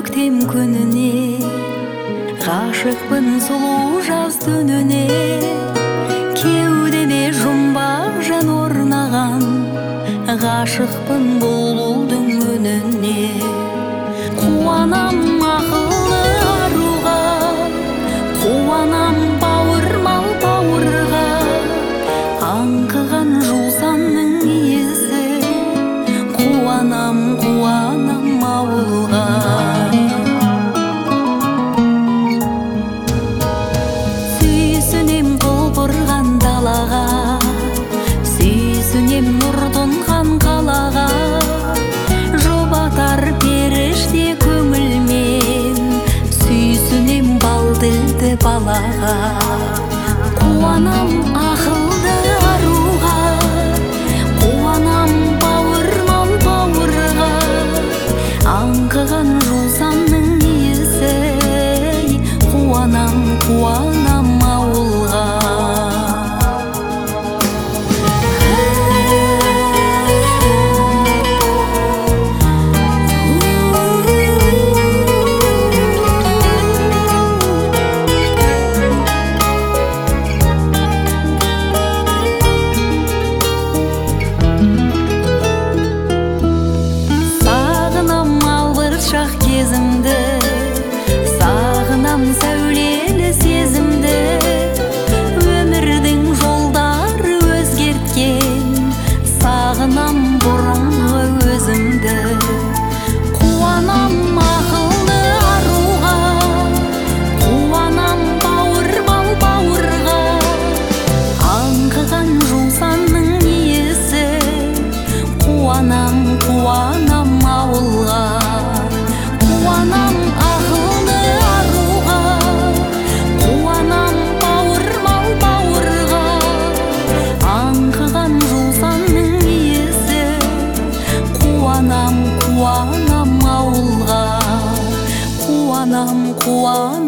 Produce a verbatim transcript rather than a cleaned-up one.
көктем күніне, ғашықпын сұлу жаз түніне. Кеудеме жұмбақ жан орнаған, ғашықпын бұлбұлдың үніне. Қуанам ақылды аруға, қуанам бауырмал бауырға, аңқыған жусанның иісі. Қуанам, қуанам ауылға. Сүйсінем құлпырған далаға, сүйсінем нұр тұнған қалаға. Жұбатар періште көңілмен, сүйсінем бал тілді балаға. Қуанам ақылды аруға, қуанам бауырмал бауырға, аңқыған жусанның иісі. Қуанам, қуанам ауылға. Шақ кезімді, сағынам сәулелі сезімді. Өмірдің жолдары өзгерткен, сағынам бұрынғы өзімді. Қуанам ақылды аруға, қуанам бауырмал бауырға, аңқыған жусанның иісі. Қуанам, қуанам ауылға. Қуанам ақылды аруға, қуанам бауырмал бауырға, аңқыған жусанның иісі. Қуанам, қуанам ауылға. Қуанам, қуанам